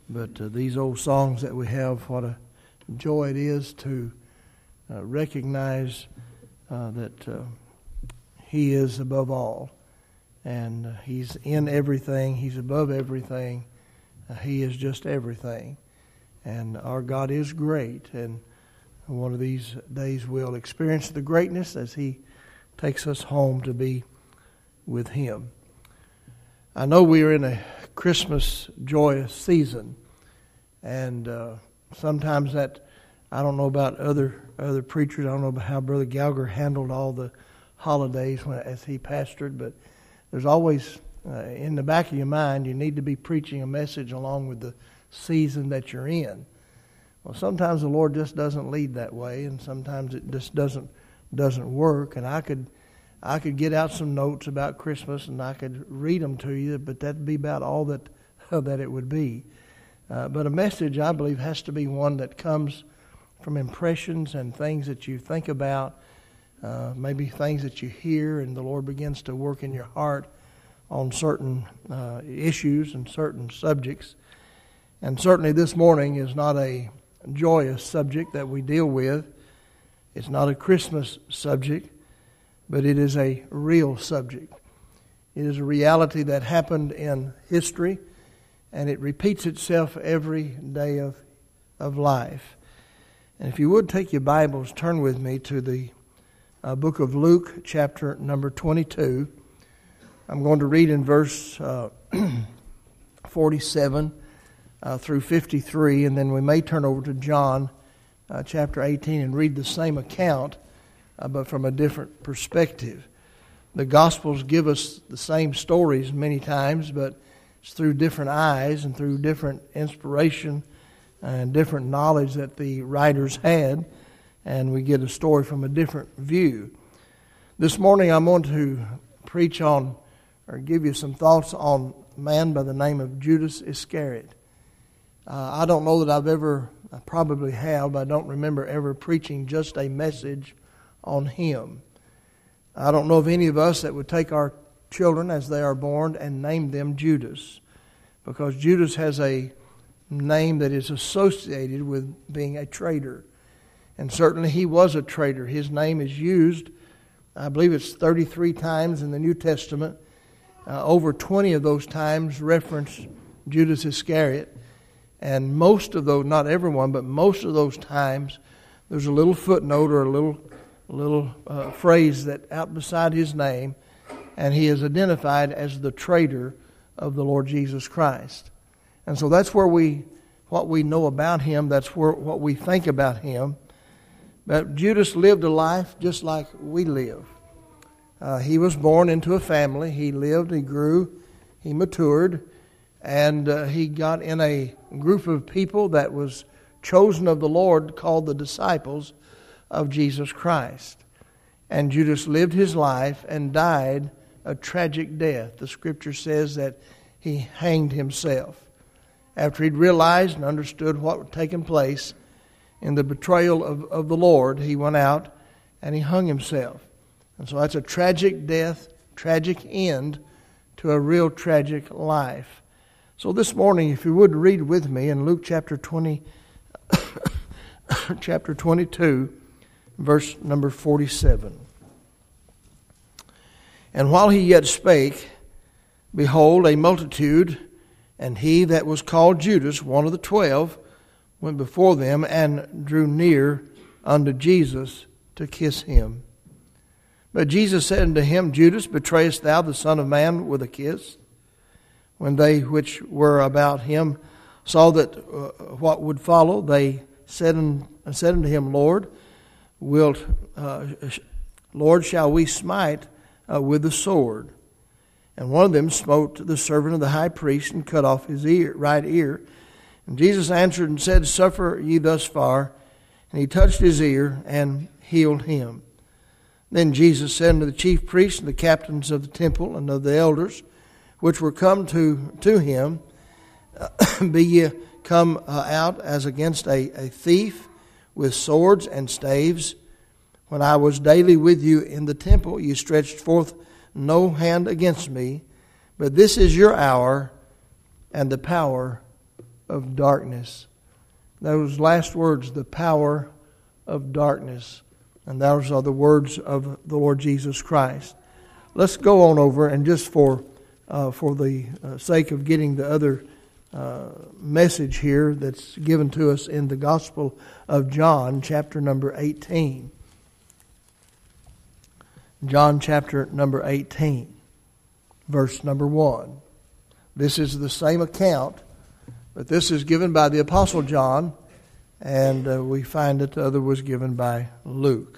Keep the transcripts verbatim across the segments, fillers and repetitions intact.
But uh, these old songs that we have, what a joy it is to uh, recognize uh, that uh, He is above all. And uh, He's in everything. He's above everything. Uh, he is just everything. And our God is great. And one of these days we'll experience the greatness as He takes us home to be with Him. I know we are in a Christmas joyous season. And uh, sometimes that, I don't know about other other preachers. I don't know about how Brother Gallagher handled all the holidays when, as he pastored. But there's always, uh, in the back of your mind, you need to be preaching a message along with the season that you're in. Well, sometimes the Lord just doesn't lead that way, and sometimes it just doesn't doesn't work. And I could I could get out some notes about Christmas, and I could read them to you, but that'd be about all that that it would be. Uh, but a message, I believe, has to be one that comes from impressions and things that you think about, uh, maybe things that you hear, and the Lord begins to work in your heart on certain uh, issues and certain subjects. And certainly this morning is not a joyous subject that we deal with. It's not a Christmas subject, but it is a real subject. It is a reality that happened in history, and it repeats itself every day of, of life. And if you would take your Bibles, turn with me to the uh, book of Luke, chapter number twenty-two. I'm going to read in verse uh, forty-seven uh, through fifty-three, and then we may turn over to John uh, chapter eighteen and read the same account, uh, but from a different perspective. The Gospels give us the same stories many times, but it's through different eyes and through different inspiration and different knowledge that the writers had, and we get a story from a different view. This morning I'm going to preach on, or give you some thoughts on a man by the name of Judas Iscariot. Uh, I don't know that I've ever, I probably have, but I don't remember ever preaching just a message on him. I don't know of any of us that would take our children as they are born and name them Judas, because Judas has a name that is associated with being a traitor, and certainly he was a traitor. His name is used, I believe it's thirty-three times in the New Testament. Uh, over twenty of those times reference Judas Iscariot, and most of those, not everyone, but most of those times there's a little footnote or a little little uh, phrase that out beside his name, and he is identified as the traitor of the Lord Jesus Christ. And so that's where we, what we know about him, that's where what we think about him. But Judas lived a life just like we live. Uh, he was born into a family. He lived, he grew, he matured, and uh, he got in a group of people that was chosen of the Lord, called the disciples of Jesus Christ. And Judas lived his life and died a tragic death. The Scripture says that he hanged himself. After he'd realized and understood what had taken place in the betrayal of, of the Lord, he went out and he hung himself. And so that's a tragic death, tragic end to a real tragic life. So this morning, if you would read with me in Luke chapter twenty, chapter twenty-two, verse number forty-seven. And while he yet spake, behold, a multitude, and he that was called Judas, one of the twelve, went before them and drew near unto Jesus to kiss him. But Jesus said unto him, Judas, betrayest thou the Son of Man with a kiss? When they which were about him saw that uh, what would follow, they said, and, said unto him, Lord, wilt, uh, Lord, shall we smite uh, with the sword? And one of them smote the servant of the high priest and cut off his ear, right ear. And Jesus answered and said, Suffer ye thus far. And he touched his ear and healed him. Then Jesus said unto the chief priests and the captains of the temple and of the elders, which were come to, to him, Be ye come uh, out as against a, a thief with swords and staves? When I was daily with you in the temple, you stretched forth no hand against me, but this is your hour and the power of darkness. Those last words, the power of darkness. And those are the words of the Lord Jesus Christ. Let's go on over, and just for uh, for the uh, sake of getting the other uh, message here that's given to us in the Gospel of John, chapter number eighteen. John chapter number eighteen, verse number one. This is the same account, but this is given by the Apostle John, and uh, we find that the other was given by Luke.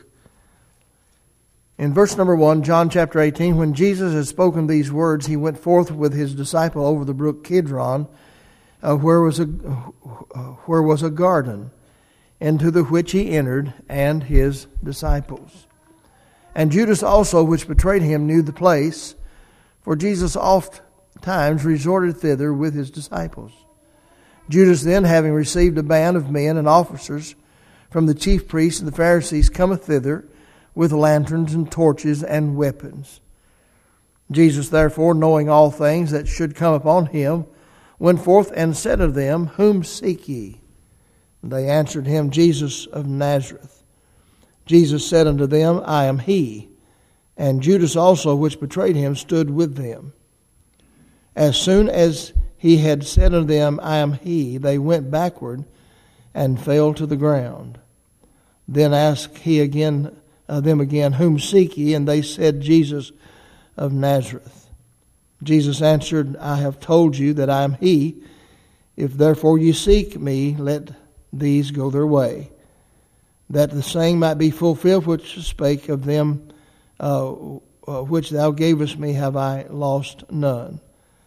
In verse number one, John chapter eighteen, when Jesus had spoken these words, he went forth with his disciple over the brook Kidron, uh, where was a uh, where was a garden, into the which he entered, and his disciples. And Judas also, which betrayed him, knew the place, for Jesus oft times resorted thither with his disciples. Judas then, having received a band of men and officers from the chief priests and the Pharisees, cometh thither with lanterns and torches and weapons. Jesus, therefore, knowing all things that should come upon him, went forth and said of them, Whom seek ye? And they answered him, Jesus of Nazareth. Jesus said unto them, I am he. And Judas also, which betrayed him, stood with them. As soon as he had said unto them, I am he, they went backward and fell to the ground. Then asked he again uh, them again, Whom seek ye? And they said, Jesus of Nazareth. Jesus answered, I have told you that I am he. If therefore you seek me, let these go their way, that the saying might be fulfilled which spake of them uh, uh, which thou gavest me, have I lost none.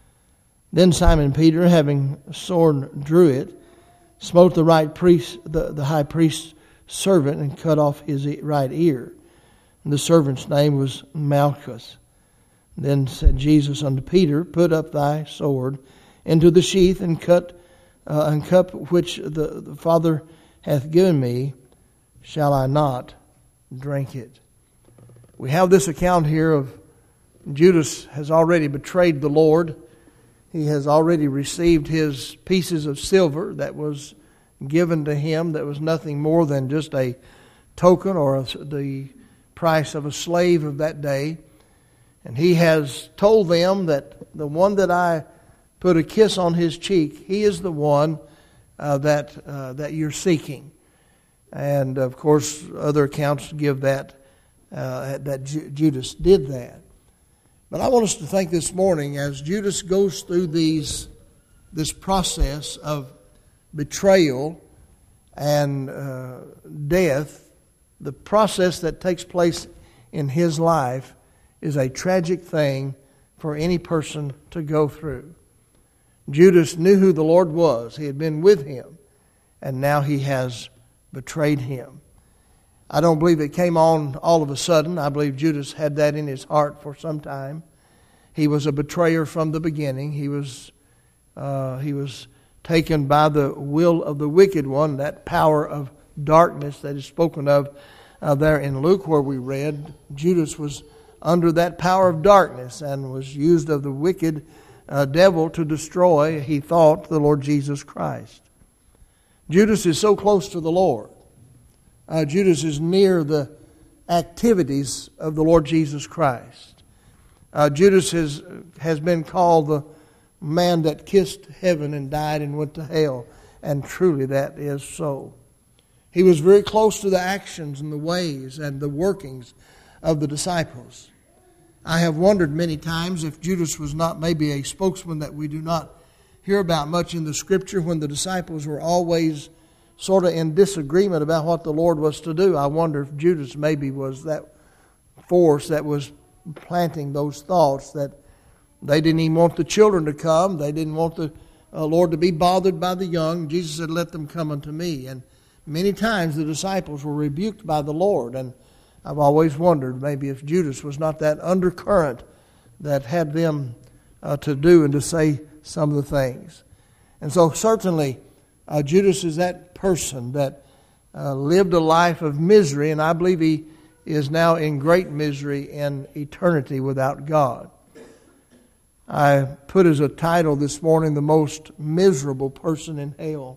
Then Simon Peter, having a sword, drew it, smote the right priest, the, the high priest's servant, and cut off his right ear. And the servant's name was Malchus. Then said Jesus unto Peter, Put up thy sword into the sheath, and cut uh, and cup which the, the Father hath given me, shall I not drink it? We have this account here of Judas has already betrayed the Lord. He has already received his pieces of silver that was given to him, that was nothing more than just a token or a, the price of a slave of that day. And he has told them that the one that I put a kiss on his cheek, he is the one uh, that uh, that you're seeking. And of course, other accounts give that uh, that Ju- Judas did that. But I want us to think this morning, as Judas goes through these this process of betrayal and uh, death, the process that takes place in his life is a tragic thing for any person to go through. Judas knew who the Lord was. He had been with him, and now he has betrayed him. I don't believe it came on all of a sudden. I believe Judas had that in his heart for some time. He was a betrayer from the beginning. He was uh, he was taken by the will of the wicked one, that power of darkness that is spoken of uh, there in Luke where we read. Judas was under that power of darkness and was used of the wicked uh, devil to destroy, he thought, the Lord Jesus Christ. Judas is so close to the Lord. Uh, Judas is near the activities of the Lord Jesus Christ. Uh, Judas has, has been called the man that kissed heaven and died and went to hell. And truly that is so. He was very close to the actions and the ways and the workings of the disciples. I have wondered many times if Judas was not maybe a spokesman that we do not hear about much in the Scripture, when the disciples were always sort of in disagreement about what the Lord was to do. I wonder if Judas maybe was that force that was planting those thoughts, that they didn't even want the children to come. They didn't want the uh, Lord to be bothered by the young. Jesus said, let them come unto me. And many times the disciples were rebuked by the Lord. And I've always wondered maybe if Judas was not that undercurrent that had them uh, to do and to say some of the things. And so certainly uh, Judas is that person that uh, lived a life of misery, and I believe he is now in great misery in eternity without God. I put as a title this morning, the most miserable person in hell,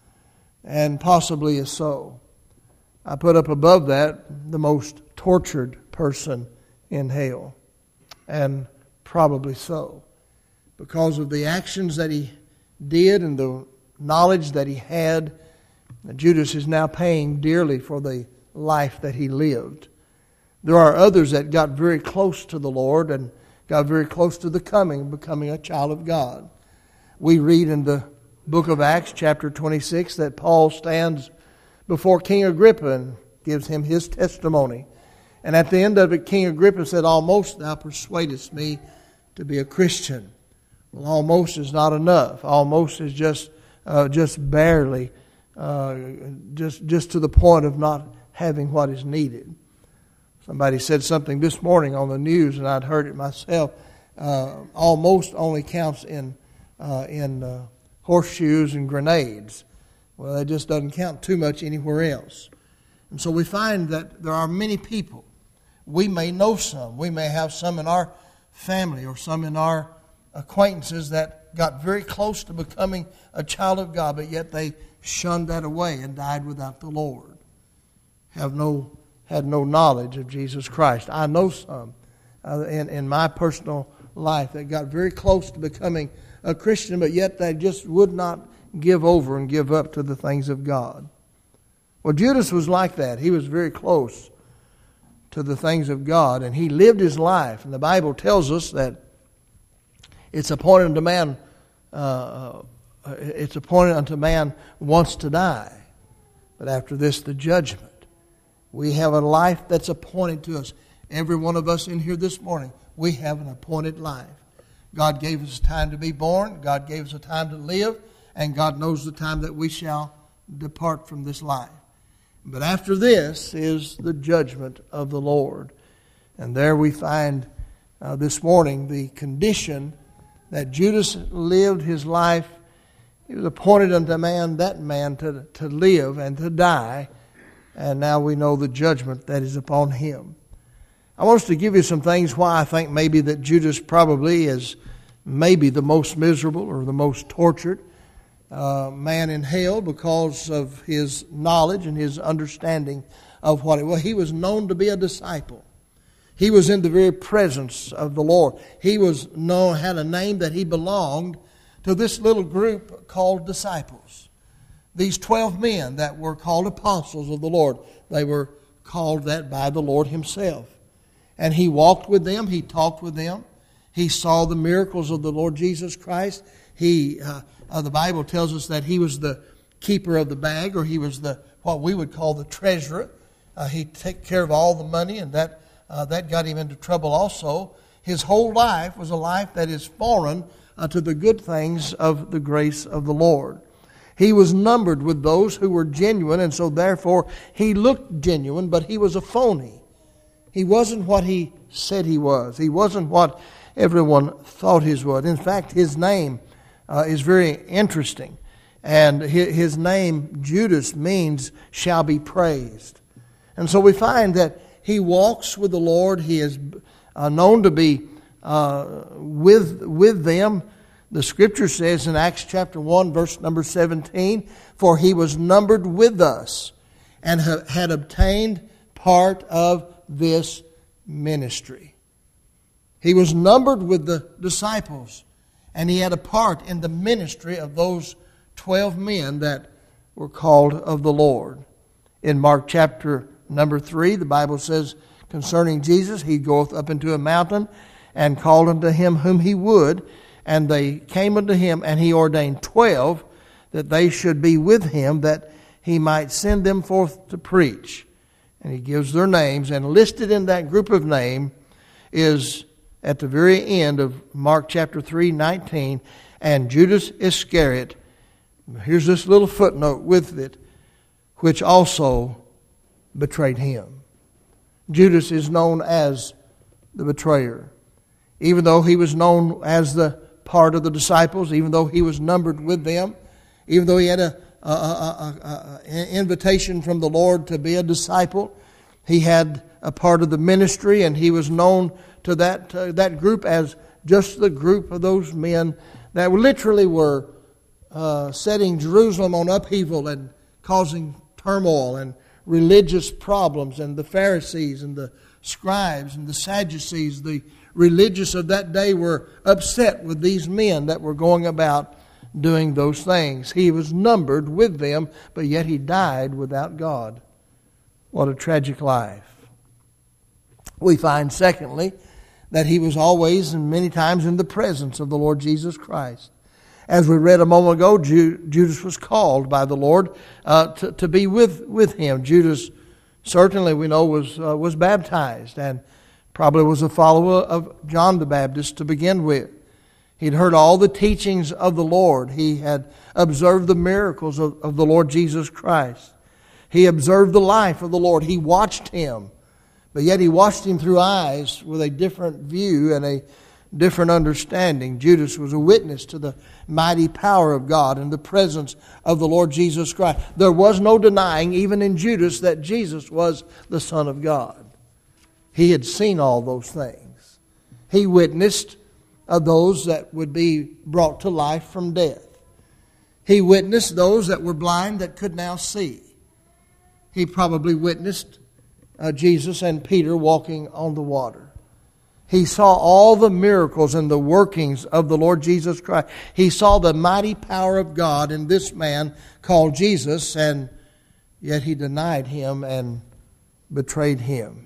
and possibly is so. I put up above that, the most tortured person in hell, and probably so, because of the actions that he did and the knowledge that he had. Judas is now paying dearly for the life that he lived. There are others that got very close to the Lord and got very close to the coming, becoming a child of God. We read in the book of Acts, chapter twenty-six, that Paul stands before King Agrippa and gives him his testimony. And at the end of it, King Agrippa said, "Almost thou persuadest me to be a Christian." Well, almost is not enough. Almost is just uh, just barely, uh, just just to the point of not having what is needed. Somebody said something this morning on the news, and I'd heard it myself. Uh, almost only counts in uh, in uh, horseshoes and grenades. Well, it just doesn't count too much anywhere else. And so we find that there are many people. We may know some. We may have some in our family or some in our acquaintances that got very close to becoming a child of God, but yet they shunned that away and died without the Lord. Have no had no knowledge of Jesus Christ. I know some uh, in, in my personal life that got very close to becoming a Christian, but yet they just would not give over and give up to the things of God. Well, Judas was like that. He was very close to the things of God, and he lived his life. And the Bible tells us that it's appointed unto man, uh, it's appointed unto man once to die, but after this the judgment. We have a life that's appointed to us. Every one of us in here this morning, we have an appointed life. God gave us a time to be born. God gave us a time to live. And God knows the time that we shall depart from this life. But after this is the judgment of the Lord. And there we find uh, this morning the condition that Judas lived his life. He was appointed unto man, that man, to, to live and to die. And now we know the judgment that is upon him. I want us to give you some things why I think maybe that Judas probably is maybe the most miserable or the most tortured uh, man in hell because of his knowledge and his understanding of what it was. He was known to be a disciple. He was in the very presence of the Lord. He was known, had a name that he belonged to this little group called disciples. These twelve men that were called apostles of the Lord, they were called that by the Lord himself. And he walked with them, he talked with them, he saw the miracles of the Lord Jesus Christ. He, uh, uh, the Bible tells us that he was the keeper of the bag, or he was the what we would call the treasurer. Uh, he took care of all the money, and that uh, that got him into trouble also. His whole life was a life that is foreign uh, to the good things of the grace of the Lord. He was numbered with those who were genuine, and so therefore he looked genuine, but he was a phony. He wasn't what he said he was. He wasn't what everyone thought he was. In fact, his name uh, is very interesting. And his name, Judas, means shall be praised. And so we find that he walks with the Lord. He is uh, known to be uh, with, with them. The Scripture says in Acts chapter one, verse number seventeen, "For he was numbered with us and ha- had obtained part of this ministry." He was numbered with the disciples, and he had a part in the ministry of those twelve men that were called of the Lord. In Mark chapter number three, the Bible says concerning Jesus, "He goeth up into a mountain and called unto him whom he would. And they came unto him, and he ordained twelve, that they should be with him, that he might send them forth to preach." And he gives their names, and listed in that group of name is at the very end of Mark chapter three, nineteen, "And Judas Iscariot," here's this little footnote with it, "which also betrayed him." Judas is known as the betrayer. Even though he was known as the part of the disciples, even though he was numbered with them, even though he had a, a, a, a, a invitation from the Lord to be a disciple, he had a part of the ministry, and he was known to that uh, that group as just the group of those men that literally were uh, setting Jerusalem on upheaval and causing turmoil and religious problems, and the Pharisees and the scribes and the Sadducees, the religious of that day, were upset with these men that were going about doing those things. He was numbered with them, but yet he died without God. What a tragic life. We find, secondly, that he was always and many times in the presence of the Lord Jesus Christ. As we read a moment ago, Judas was called by the Lord uh, to, to be with, with him. Judas, certainly we know, was uh, was baptized and probably was a follower of John the Baptist to begin with. He'd heard all the teachings of the Lord. He had observed the miracles of, of the Lord Jesus Christ. He observed the life of the Lord. He watched him. But yet he watched him through eyes with a different view and a different understanding. Judas was a witness to the mighty power of God and the presence of the Lord Jesus Christ. There was no denying, even in Judas, that Jesus was the Son of God. He had seen all those things. He witnessed of those that would be brought to life from death. He witnessed those that were blind that could now see. He probably witnessed uh, Jesus and Peter walking on the water. He saw all the miracles and the workings of the Lord Jesus Christ. He saw the mighty power of God in this man called Jesus, and yet he denied him and betrayed him.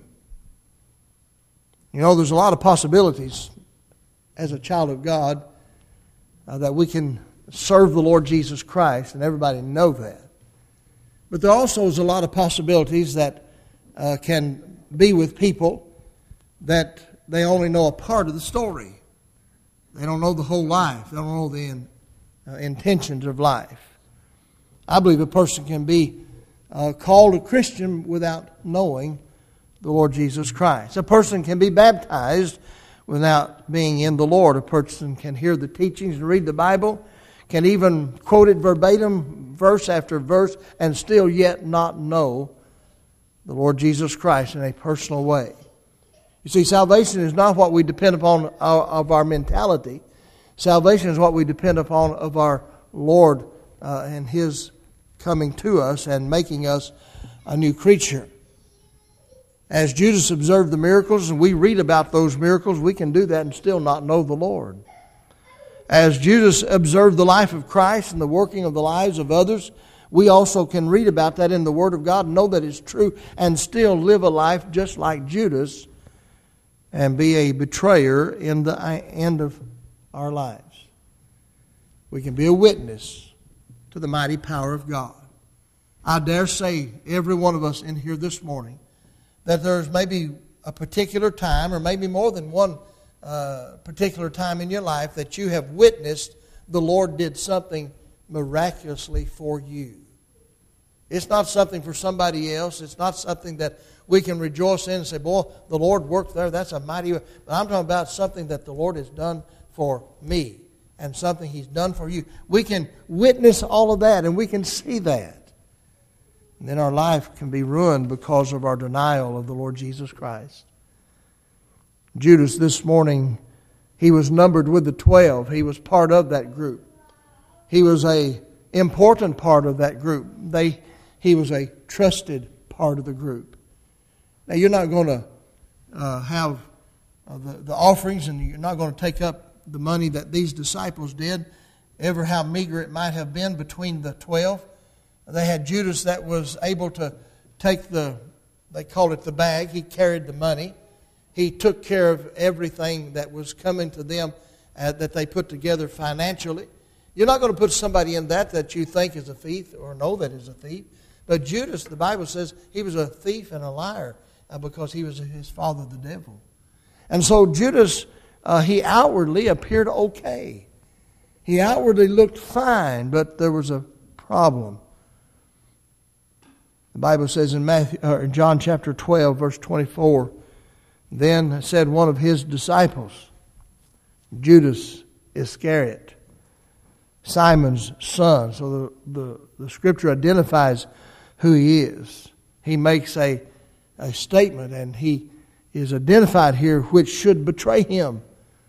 You know, there's a lot of possibilities as a child of God uh, that we can serve the Lord Jesus Christ, and everybody know that. But there also is a lot of possibilities that uh, can be with people that they only know a part of the story. They don't know the whole life. They don't know the in, uh, intentions of life. I believe a person can be uh, called a Christian without knowing the Lord Jesus Christ. A person can be baptized without being in the Lord. A person can hear the teachings and read the Bible, can even quote it verbatim, verse after verse, and still yet not know the Lord Jesus Christ in a personal way. You see, salvation is not what we depend upon our, of our mentality. Salvation is what we depend upon of our Lord uh, and His coming to us and making us a new creature. As Judas observed the miracles, and we read about those miracles, we can do that and still not know the Lord. As Judas observed the life of Christ and the working of the lives of others, we also can read about that in the Word of God, know that it's true, and still live a life just like Judas and be a betrayer in the end of our lives. We can be a witness to the mighty power of God. I dare say every one of us in here this morning that there's maybe a particular time, or maybe more than one uh, particular time in your life, that you have witnessed the Lord did something miraculously for you. It's not something for somebody else. It's not something that we can rejoice in and say, boy, the Lord worked there. That's a mighty... But I'm talking about something that the Lord has done for me and something He's done for you. We can witness all of that and we can see that. And then our life can be ruined because of our denial of the Lord Jesus Christ. Judas this morning, he was numbered with the twelve. He was part of that group. He was a important part of that group. They, he was a trusted part of the group. Now, you're not going to uh, have uh, the, the offerings, and you're not going to take up the money that these disciples did, ever how meager it might have been between the twelve. They had Judas that was able to take the, they called it the bag. He carried the money. He took care of everything that was coming to them uh, that they put together financially. You're not going to put somebody in that that you think is a thief or know that is a thief. But Judas, the Bible says, he was a thief and a liar uh, because he was his father, the devil. And so Judas, uh, he outwardly appeared okay. He outwardly looked fine, but there was a problem. The Bible says in Matthew, or John chapter twelve, verse twenty-four, then said one of his disciples, Judas Iscariot, Simon's son. So the, the, the Scripture identifies who he is. He makes a, a statement, and he is identified here, which should betray him.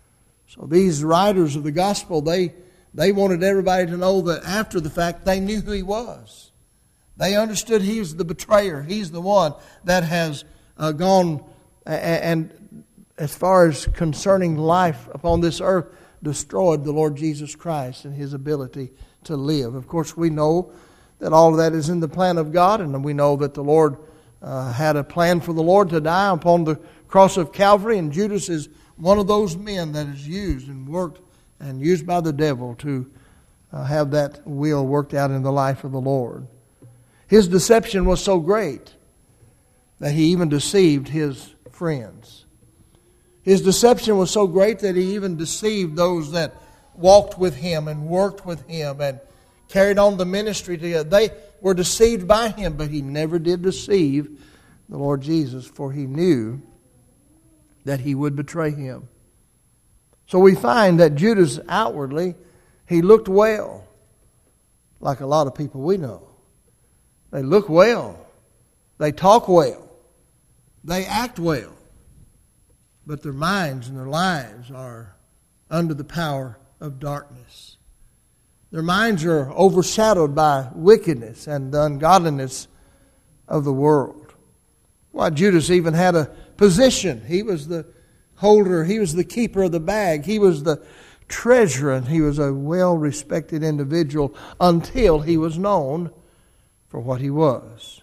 So these writers of the gospel, they, they wanted everybody to know that after the fact they knew who he was. They understood he was the betrayer. He's the one that has uh, gone and, and as far as concerning life upon this earth, destroyed the Lord Jesus Christ and his ability to live. Of course, we know that all of that is in the plan of God, and we know that the Lord uh, had a plan for the Lord to die upon the cross of Calvary, and Judas is one of those men that is used and worked and used by the devil to uh, have that will worked out in the life of the Lord. His deception was so great that he even deceived his friends. His deception was so great that he even deceived those that walked with him and worked with him and carried on the ministry together. They were deceived by him, but he never did deceive the Lord Jesus, for he knew that he would betray him. So we find that Judas outwardly, he looked well, like a lot of people we know. They look well. They talk well. They act well. But their minds and their lives are under the power of darkness. Their minds are overshadowed by wickedness and the ungodliness of the world. Why, Judas even had a position. He was the holder. He was the keeper of the bag. He was the treasurer. And he was a well-respected individual until he was known for what he was.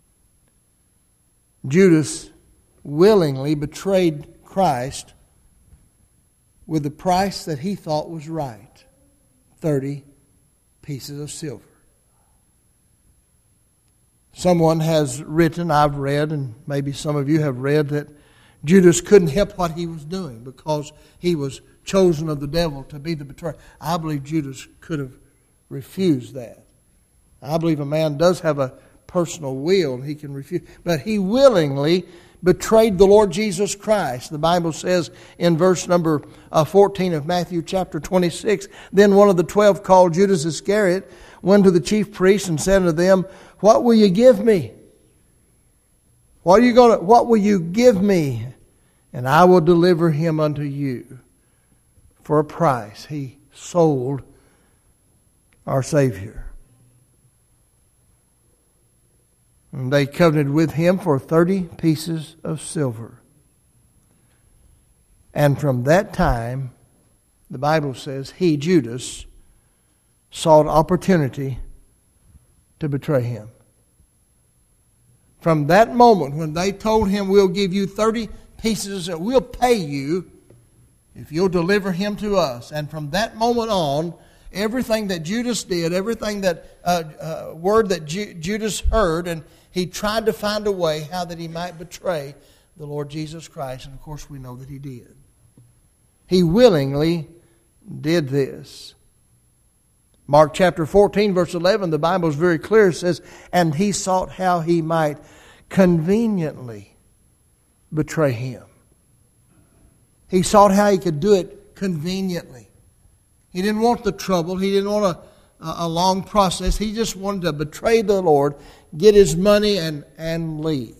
Judas willingly betrayed Christ with the price that he thought was right. thirty pieces of silver. Someone has written, I've read, and maybe some of you have read, that Judas couldn't help what he was doing because he was chosen of the devil to be the betrayer. I believe Judas could have refused that. I believe a man does have a personal will and he can refuse. But he willingly betrayed the Lord Jesus Christ. The Bible says in verse number fourteen of Matthew chapter twenty-six, then one of the twelve, called Judas Iscariot, went to the chief priests and said to them, what will you give me? What are you going to, what will you give me? And I will deliver him unto you for a price. He sold our Savior. And they covenanted with him for thirty pieces of silver. And from that time, the Bible says, he, Judas, sought opportunity to betray him. From that moment when they told him, we'll give you thirty pieces, we'll pay you if you'll deliver him to us. And from that moment on, everything that Judas did, everything that uh, uh, word that Ju- Judas heard, and he tried to find a way how that he might betray the Lord Jesus Christ. And of course we know that he did. He willingly did this. Mark chapter fourteen verse eleven, the Bible is very clear. It says, and he sought how he might conveniently betray him. He sought how he could do it conveniently. He didn't want the trouble. He didn't want a, a long process. He just wanted to betray the Lord, get his money, and, and leave.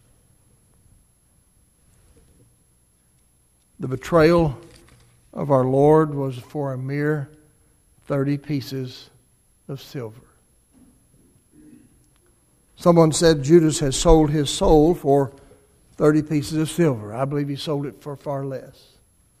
The betrayal of our Lord was for a mere thirty pieces of silver. Someone said Judas has sold his soul for thirty pieces of silver. I believe he sold it for far less.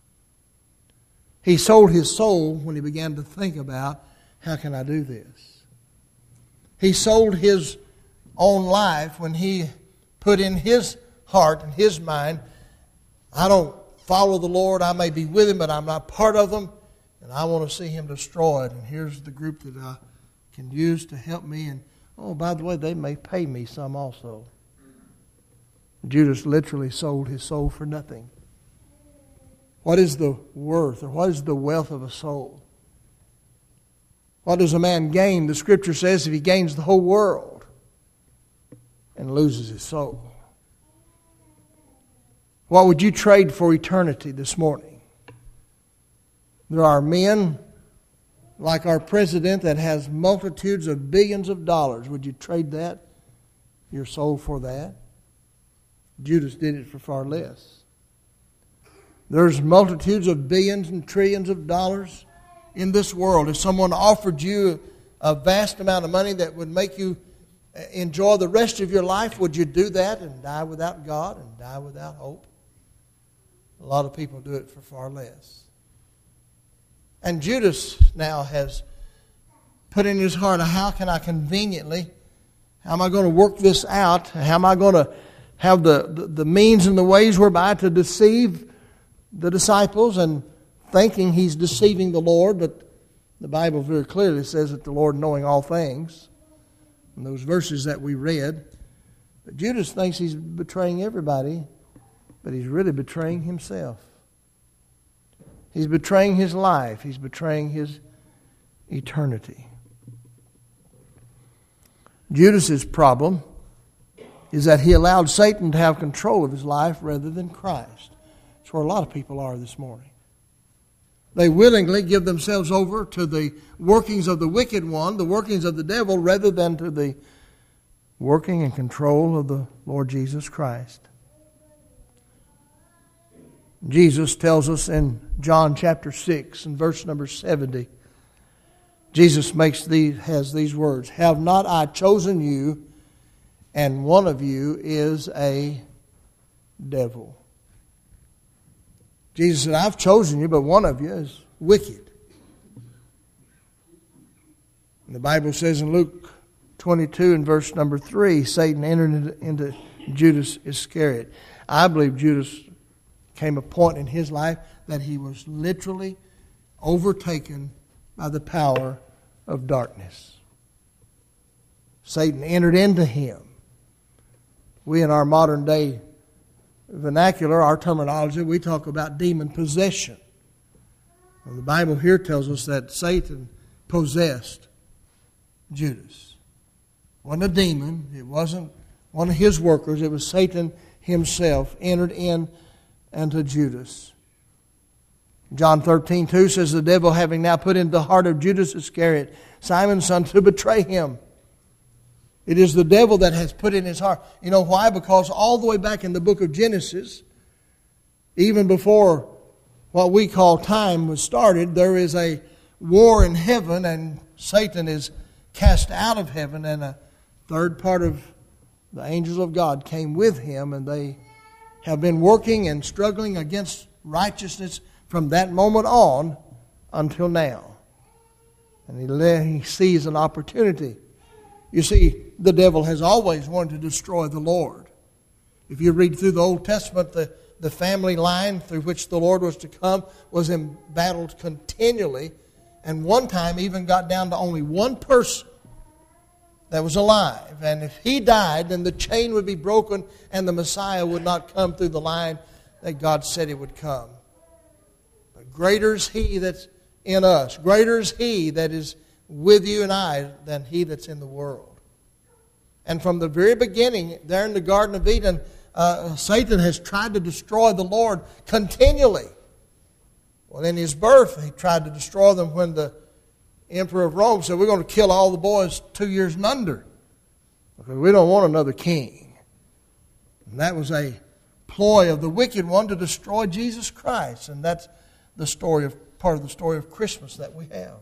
He sold his soul when he began to think about, how can I do this? He sold his own life when he put in his heart and his mind, I don't follow the Lord. I may be with him, but I'm not part of them. And I want to see him destroyed. And here's the group that I can use to help me. And, oh, by the way, they may pay me some also. Judas literally sold his soul for nothing. What is the worth or what is the wealth of a soul? What does a man gain? The Scripture says if he gains the whole world and loses his soul. What would you trade for eternity this morning? There are men like our president that has multitudes of billions of dollars. Would you trade that, your soul, for that? Judas did it for far less. There's multitudes of billions and trillions of dollars in this world. If someone offered you a vast amount of money that would make you enjoy the rest of your life, would you do that and die without God and die without hope? A lot of people do it for far less. And Judas now has put in his heart, how can I conveniently, how am I going to work this out? How am I going to have the, the, the means and the ways whereby to deceive the disciples, and thinking he's deceiving the Lord, but the Bible very clearly says that the Lord knowing all things, in those verses that we read. But Judas thinks he's betraying everybody, but he's really betraying himself. He's betraying his life. He's betraying his eternity. Judas's problem is that he allowed Satan to have control of his life rather than Christ. That's where a lot of people are this morning. They willingly give themselves over to the workings of the wicked one, the workings of the devil, rather than to the working and control of the Lord Jesus Christ. Jesus tells us in John chapter six and verse number seventy, Jesus makes these, has these words, "Have not I chosen you, and one of you is a devil." Jesus said, I've chosen you, but one of you is wicked. And the Bible says in Luke twenty-two and verse number three, Satan entered into Judas Iscariot. I believe Judas came a point in his life that he was literally overtaken by the power of darkness. Satan entered into him. We in our modern day vernacular, our terminology, we talk about demon possession. Well, the Bible here tells us that Satan possessed Judas. It wasn't a demon. It wasn't one of his workers. It was Satan himself entered in unto Judas. John thirteen two says, the devil having now put into the heart of Judas Iscariot, Simon's son, to betray him. It is the devil that has put in his heart. You know why? Because all the way back in the book of Genesis, even before what we call time was started, there is a war in heaven, and Satan is cast out of heaven, and a third part of the angels of God came with him, and they have been working and struggling against righteousness from that moment on until now. And he, he sees an opportunity. You see, the devil has always wanted to destroy the Lord. If you read through the Old Testament, the, the family line through which the Lord was to come was embattled continually, and one time even got down to only one person that was alive. And if he died, then the chain would be broken and the Messiah would not come through the line that God said he would come. But greater is he that's in us. Greater is he that is with you and I than he that's in the world. And from the very beginning, there in the Garden of Eden, uh, Satan has tried to destroy the Lord continually. Well, in his birth, he tried to destroy them when the emperor of Rome said, we're going to kill all the boys two years and under, because we don't want another king. And that was a ploy of the wicked one to destroy Jesus Christ. And that's the story of part of the story of Christmas that we have.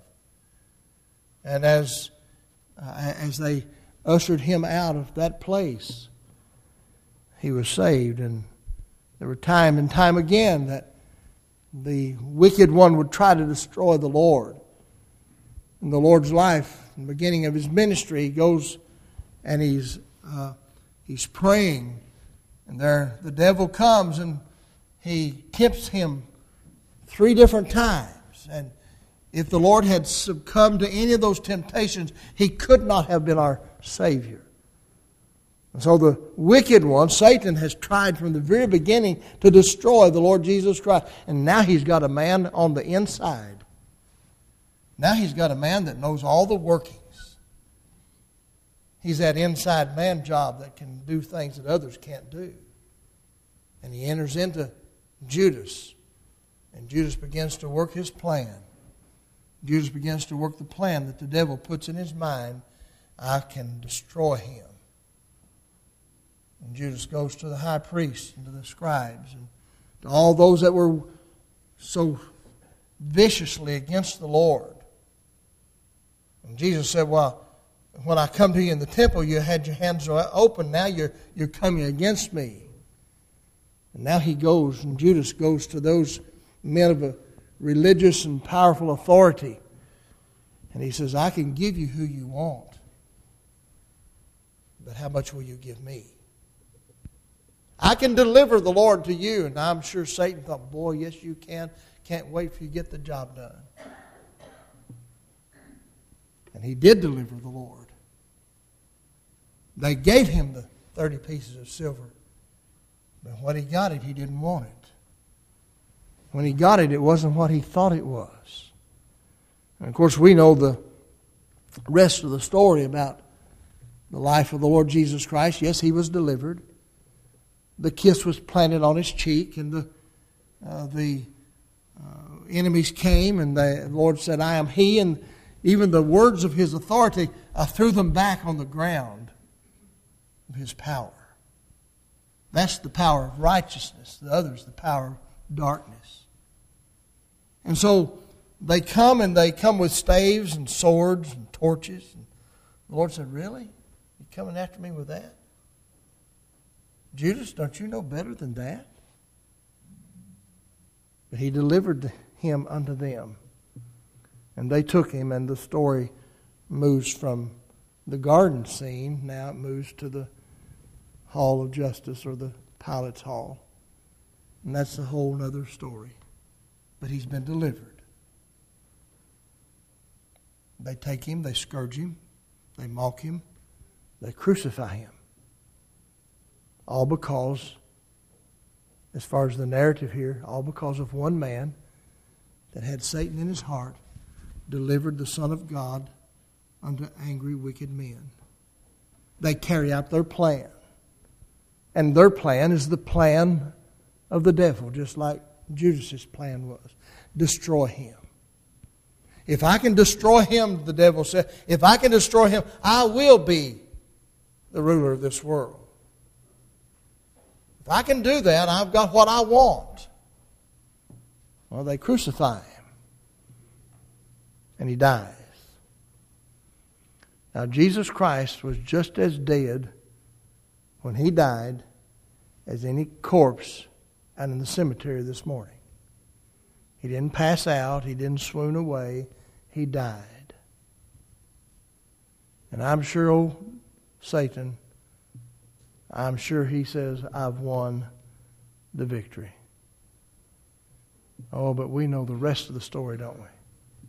And as uh, as they ushered him out of that place, he was saved. And there were time and time again that the wicked one would try to destroy the Lord. In the Lord's life, in the beginning of his ministry, he goes and he's uh, he's praying, and there the devil comes and he tempts him three different times. And if the Lord had succumbed to any of those temptations, he could not have been our Savior. And so the wicked one, Satan, has tried from the very beginning to destroy the Lord Jesus Christ. And now he's got a man on the inside. Now he's got a man that knows all the workings. He's that inside man job that can do things that others can't do. And he enters into Judas. And Judas begins to work his plan. Judas begins to work the plan that the devil puts in his mind. I can destroy him. And Judas goes to the high priest and to the scribes and to all those that were so viciously against the Lord. And Jesus said, well, when I come to you in the temple, you had your hands open. Now you're, you're coming against me. And now he goes, and Judas goes to those men of a religious and powerful authority. And he says, I can give you who you want. But how much will you give me? I can deliver the Lord to you. And I'm sure Satan thought, boy, yes you can. Can't wait for you to get the job done. And he did deliver the Lord. They gave him the thirty pieces of silver. But when he got it, he didn't want it. When he got it, it wasn't what he thought it was. And of course, we know the rest of the story about the life of the Lord Jesus Christ. Yes, he was delivered. The kiss was planted on his cheek, and the uh, the uh, enemies came, and the Lord said, I am he. And even the words of his authority, I threw them back on the ground of his power. That's the power of righteousness. The other is the power of darkness. And so they come, and they come with staves and swords and torches. And the Lord said, really? You coming after me with that? Judas, don't you know better than that? But he delivered him unto them. And they took him, and the story moves from the garden scene. Now it moves to the Hall of Justice, or the Pilate's Hall. And that's a whole other story. But he's been delivered. They take him, they scourge him, they mock him, they crucify him. All because, as far as the narrative here, all because of one man that had Satan in his heart, delivered the Son of God unto angry, wicked men. They carry out their plan. And their plan is the plan of the devil, just like Judas's plan was. Destroy him. If I can destroy him, the devil said, if I can destroy him, I will be the ruler of this world. If I can do that, I've got what I want. Well, they crucify him. And he dies. Now, Jesus Christ was just as dead when he died as any corpse out in the cemetery this morning. He didn't pass out. He didn't swoon away. He died. And I'm sure old Satan, I'm sure he says, I've won the victory. Oh, but we know the rest of the story, don't we?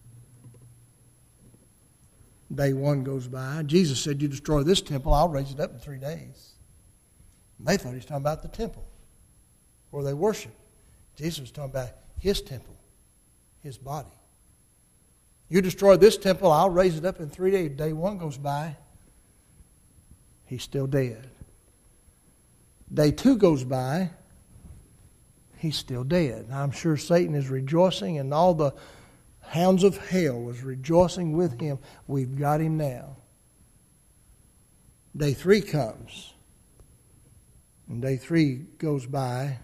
Day one goes by. Jesus said, you destroy this temple, I'll raise it up in three days. And they thought he was talking about the temple where they worship. Jesus was talking about his temple, his body. You destroy this temple, I'll raise it up in three days. Day one goes by. He's still dead. Day two goes by. He's still dead. Now, I'm sure Satan is rejoicing, and all the hounds of hell was rejoicing with him. We've got him now. Day three comes. And day three goes by.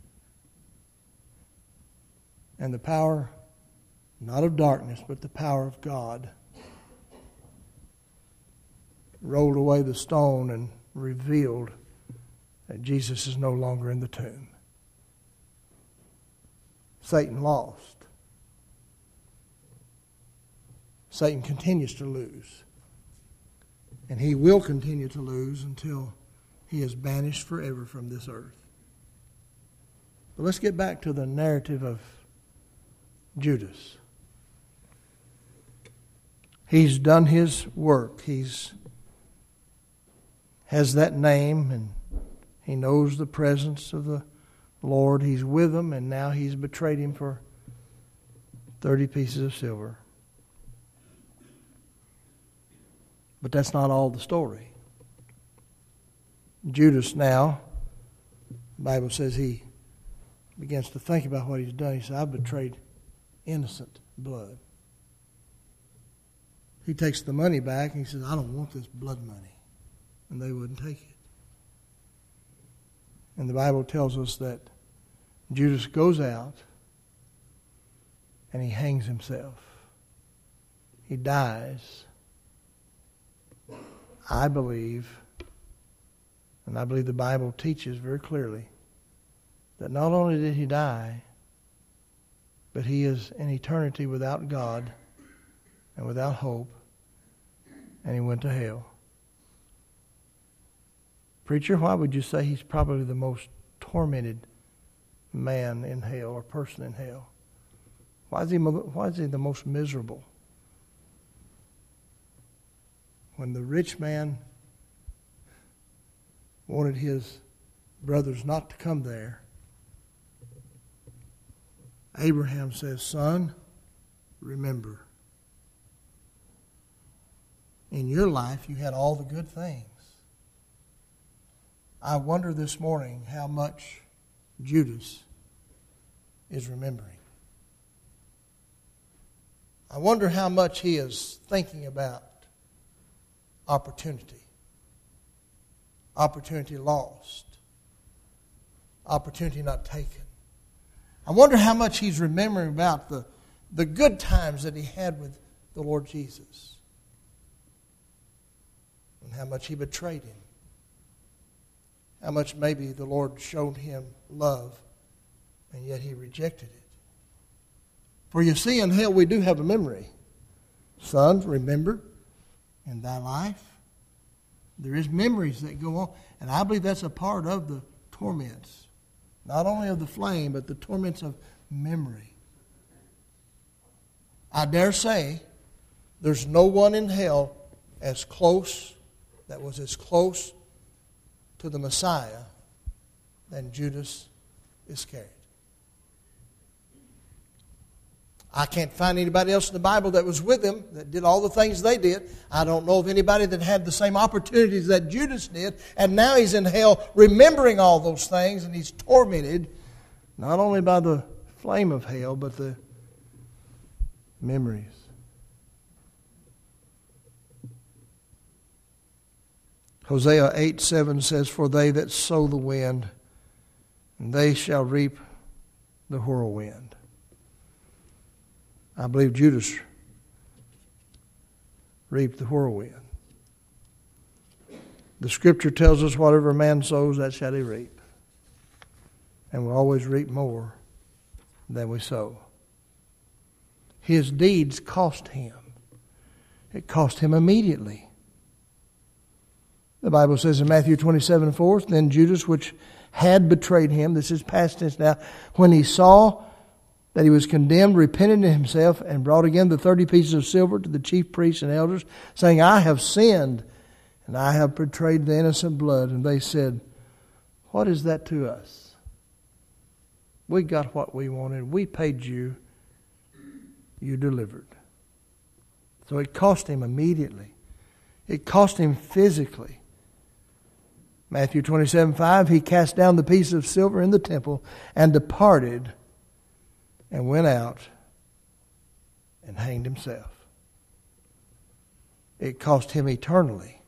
And the power, not of darkness, but the power of God, rolled away the stone and revealed that Jesus is no longer in the tomb. Satan lost. Satan continues to lose. And he will continue to lose until he is banished forever from this earth. But let's get back to the narrative of Judas. He's done his work. He's has that name, and he knows the presence of the Lord. He's with him, and now he's betrayed him for thirty pieces of silver. But that's not all the story. Judas now, the Bible says he begins to think about what he's done. He says, I've betrayed innocent blood. He takes the money back and he says, I don't want this blood money. And they wouldn't take it. And the Bible tells us that Judas goes out and he hangs himself. He dies. I believe, and I believe the Bible teaches very clearly, that not only did he die, but he is in eternity without God and without hope, and he went to hell. Preacher, why would you say he's probably the most tormented man in hell or person in hell? Why is he, why is he the most miserable? When the rich man wanted his brothers not to come there, Abraham says, son, remember, in your life you had all the good things. I wonder this morning how much Judas is remembering. I wonder how much he is thinking about opportunity. Opportunity lost. Opportunity not taken. I wonder how much he's remembering about the, the good times that he had with the Lord Jesus. And how much he betrayed him. How much maybe the Lord showed him love, and yet he rejected it. For you see, in hell we do have a memory. Son, remember, in thy life, there is memories that go on. And I believe that's a part of the torments. Not only of the flame, but the torments of memory. I dare say there's no one in hell as close, that was as close to the Messiah than Judas Iscariot. I can't find anybody else in the Bible that was with him, that did all the things they did. I don't know of anybody that had the same opportunities that Judas did. And now he's in hell remembering all those things, and he's tormented not only by the flame of hell, but the memories. Hosea eight seven says, for they that sow the wind, they shall reap the whirlwind. I believe Judas reaped the whirlwind. The Scripture tells us whatever a man sows, that shall he reap. And we always reap more than we sow. His deeds cost him. It cost him immediately. The Bible says in Matthew twenty-seven four, then Judas, which had betrayed him, this is past tense now, when he saw that he was condemned, repented in himself, and brought again the thirty pieces of silver to the chief priests and elders, saying, I have sinned, and I have betrayed the innocent blood. And they said, what is that to us? We got what we wanted. We paid you. You delivered. So it cost him immediately. It cost him physically. Matthew twenty-seven five, he cast down the piece of silver in the temple and departed and went out and hanged himself. It cost him eternally.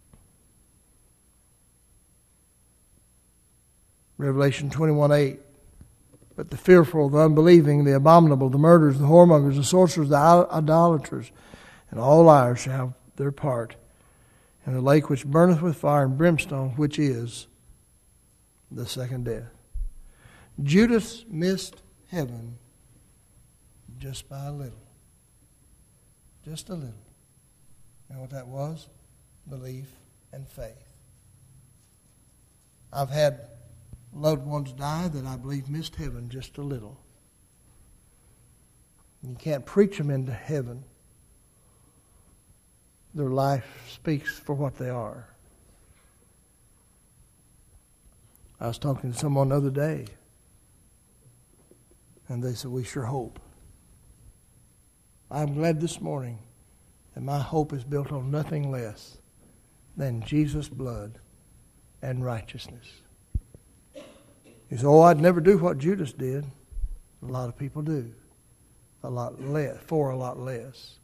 Revelation twenty-one eight, but the fearful, the unbelieving, the abominable, the murderers, the whoremongers, the sorcerers, the idolaters, and all liars shall have their part in the lake which burneth with fire and brimstone, which is the second death. Judas missed heaven just by a little. Just a little. You know what that was? Belief and faith. I've had loved ones die that I believe missed heaven just a little. You can't preach them into heaven. Their life speaks for what they are. I was talking to someone the other day, and they said, we sure hope. I'm glad this morning that my hope is built on nothing less than Jesus' blood and righteousness. He said, oh, I'd never do what Judas did. A lot of people do. A lot less, for a lot less.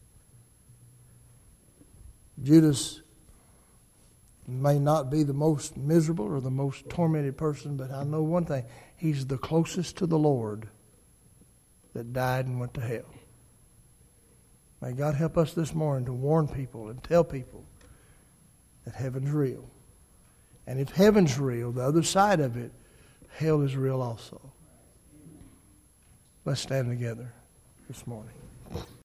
Judas may not be the most miserable or the most tormented person, but I know one thing. He's the closest to the Lord that died and went to hell. May God help us this morning to warn people and tell people that heaven's real. And if heaven's real, the other side of it, hell is real also. Let's stand together this morning.